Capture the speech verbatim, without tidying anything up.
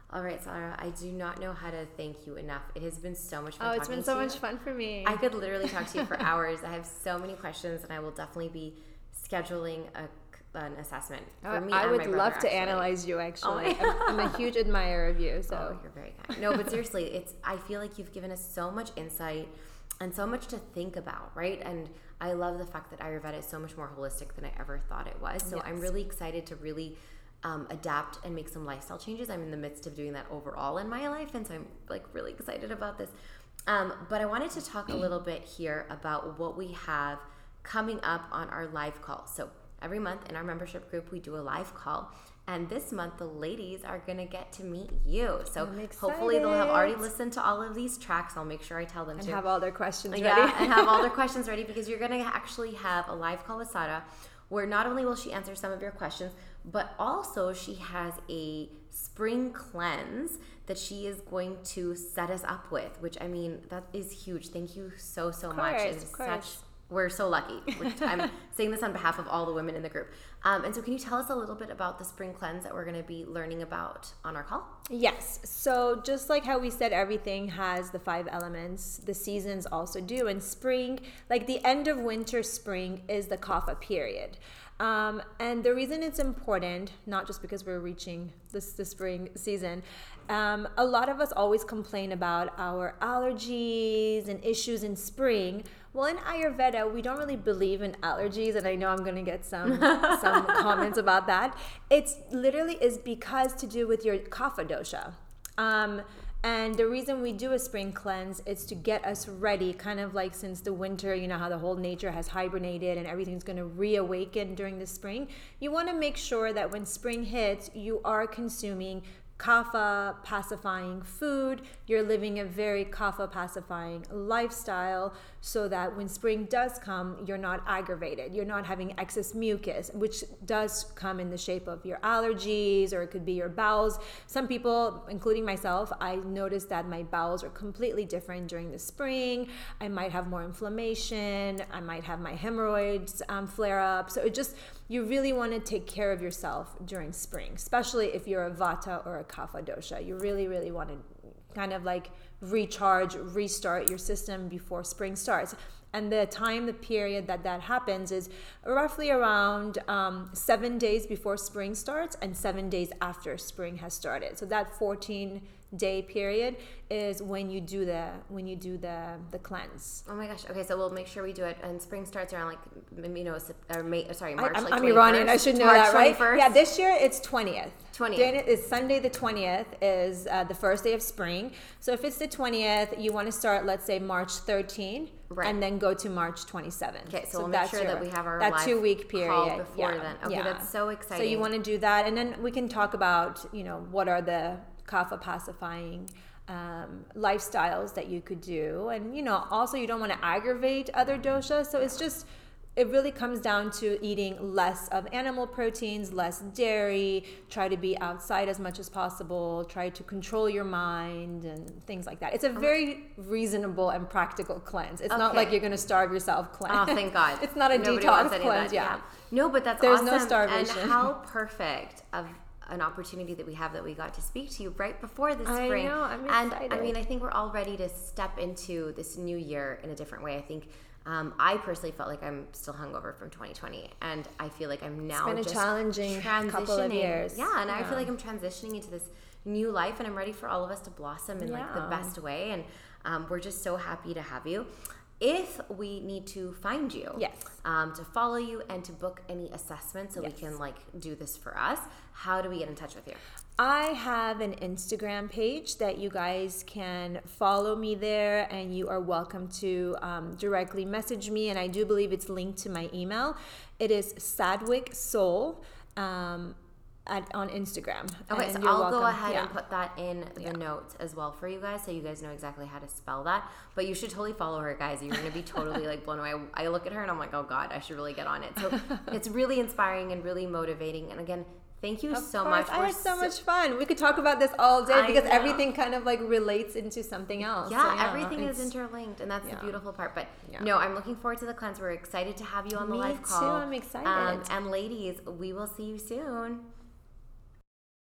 All right, Sarah, I do not know how to thank you enough. It has been so much fun. Oh, it's been so to much you. fun for me. I could literally talk to you for hours. I have so many questions, and I will definitely be scheduling a, an assessment for uh, me. I and would my brother, love to actually. analyze you, actually. Oh I'm, I'm a huge admirer of you. So oh, you're very kind. No, but seriously, it's. I feel like you've given us so much insight and so much to think about, right? And I love the fact that Ayurveda is so much more holistic than I ever thought it was. So yes. I'm really excited to really Um, adapt and make some lifestyle changes. I'm in the midst of doing that overall in my life, and so I'm like really excited about this. Um, but I wanted to talk a little bit here about what we have coming up on our live call. So every month in our membership group, we do a live call, and this month the ladies are going to get to meet you. So hopefully they'll have already listened to all of these tracks. I'll make sure I tell them and to. have all their questions yeah, ready. and have all their questions ready, because you're going to actually have a live call with Sara, where not only will she answer some of your questions, but also she has a spring cleanse that she is going to set us up with, which, I mean, that is huge. Thank you so, so of much. Course, it's of course. such, we're so lucky. We're, I'm saying this on behalf of all the women in the group. Um, and so can you tell us a little bit about the spring cleanse that we're going to be learning about on our call? Yes. So just like how we said everything has the five elements, the seasons also do. And spring, like the end of winter, spring is the kapha period. Um, and the reason it's important, not just because we're reaching this the spring season, um, a lot of us always complain about our allergies and issues in spring. Well, in Ayurveda, we don't really believe in allergies, and I know I'm going to get some some comments about that. It's literally is because to do with your kapha dosha. Um, And the reason we do a spring cleanse is to get us ready, kind of like since the winter, you know how the whole nature has hibernated and everything's going to reawaken during the spring. You want to make sure that when spring hits, you are consuming kapha pacifying food. You're living a very kapha pacifying lifestyle, so that when spring does come, you're not aggravated. You're not having excess mucus, which does come in the shape of your allergies, or it could be your bowels. Some people, including myself, I noticed that my bowels are completely different during the spring. I might have more inflammation. I might have my hemorrhoids um, flare up. So it just, you really want to take care of yourself during spring, especially if you're a vata or a kapha dosha. You really, really want to kind of like recharge, restart your system before spring starts. And the time, the period that that happens is roughly around um, seven days before spring starts and seven days after spring has started. So that fourteen day period is when you do the when you do the the cleanse. Oh my gosh. Okay, so we'll make sure we do it. And spring starts around like, you know, or May, sorry, March. I, I'm, like I'm Iranian. I should know March that, right? twenty-first. Yeah, this year it's twentieth. twentieth. Is Sunday the twentieth is uh, the first day of spring. So if it's the twentieth, you want to start, let's say March thirteenth, right, and then go to March twenty-seventh. Okay, so, so we'll make sure your, that we have our that live two week period call before yeah. then. Okay, yeah. that's so exciting. So you want to do that, and then we can talk about, you know, what are the kapha pacifying um, lifestyles that you could do, and you know, also you don't want to aggravate other doshas. So it's just, it really comes down to eating less of animal proteins, less dairy, try to be outside as much as possible, try to control your mind and things like that. It's a very reasonable and practical cleanse. It's okay. Not like you're going to starve yourself cleanse. Oh, thank God. It's not a Nobody detox cleanse, yeah. yeah. No, but that's There's awesome. no starvation. And how perfect of an opportunity that we have that we got to speak to you right before this I spring. know, I'm And excited. I mean, I think we're all ready to step into this new year in a different way. I think Um, I personally felt like I'm still hungover from twenty twenty, and I feel like I'm now it's been just a challenging couple of years. Yeah, and yeah. I feel like I'm transitioning into this new life, and I'm ready for all of us to blossom in yeah. like the best way. And um, we're just so happy to have you. If we need to find you, yes, um, to follow you and to book any assessments, so yes. we can like do this for us, how do we get in touch with you? I have an Instagram page that you guys can follow me there, and you are welcome to um, directly message me. And I do believe it's linked to my email. It is Sadwick Soul um, at, on Instagram. Okay, and so I'll welcome. go ahead yeah. and put that in the yeah. notes as well for you guys, so you guys know exactly how to spell that. But you should totally follow her, guys. You're going to be totally like blown away. I look at her and I'm like, oh God, I should really get on it. So it's really inspiring and really motivating. And again, thank you of so course. much. I We're had so, so much fun. We could talk about this all day I because know. everything kind of like relates into something else. Yeah, so, yeah everything is interlinked, and that's yeah. the beautiful part. But yeah. no, I'm looking forward to the cleanse. We're excited to have you on the Me live call. too. I'm excited. Um, and ladies, we will see you soon.